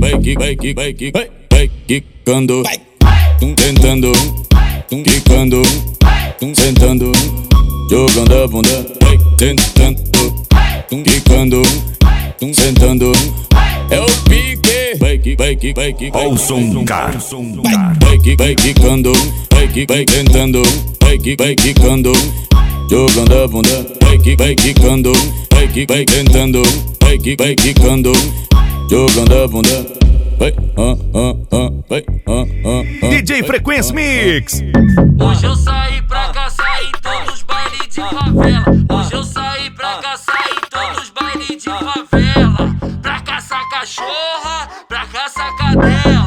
vai quicando, tentando, quicando, sentando, jogando a bunda, vai tentando, quicando, sentando, é o pique, vai Olson Car, vai quicando, vai tentando, vai quicando, jogando a bunda, vai quicando, vai tentando, vai quicando, jogando a bunda, vai, DJ Frequência Mix. Hoje eu saí pra caçar em todos os bailes de favela. Hoje eu saí pra caçar em todos os bailes de favela. Pra caçar cachorra, pra caçar cadela.